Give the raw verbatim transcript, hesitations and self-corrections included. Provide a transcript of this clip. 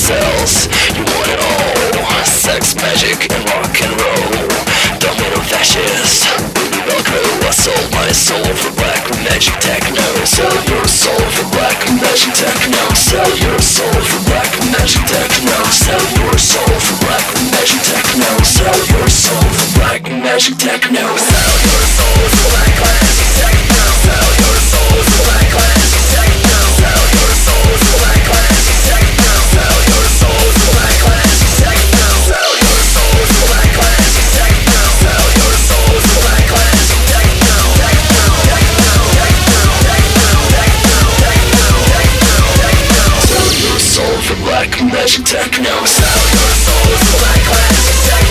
cells. You want it all, sex, magic, and rock and roll. Dominator fascist, baby Velcro. I sold my soul for black magic techno. Sell your soul for black magic techno. Sell your soul for black magic techno. Sell your soul for black magic techno. Sell your soul for black magic techno. Sell your soul for black magic techno. Sell your soul for black magic techno. Sell your soul for black magic techno. Sell your soul for black magic techno. Sell your soul for black magic techno. Sell your soul for black magic techno. Techno, techno, techno, techno, techno, techno, techno, techno. Sell your soul for black magic techno. Sell your soul for black magic techno.